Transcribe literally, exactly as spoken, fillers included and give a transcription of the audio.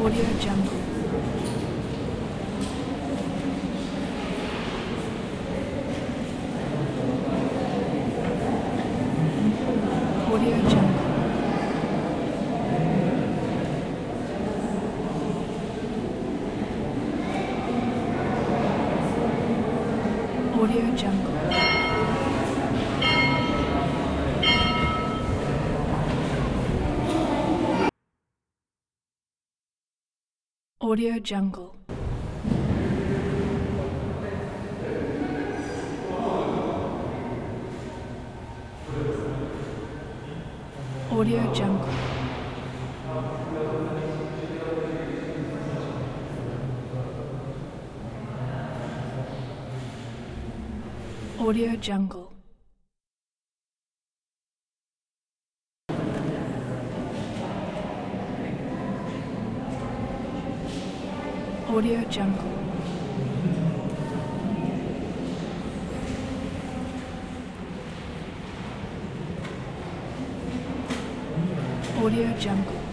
Audio Jungle. Audio Jungle. Audio Jungle. Audio Jungle. Audio Jungle. Audio Jungle. Audio Jungle. Audio Jungle.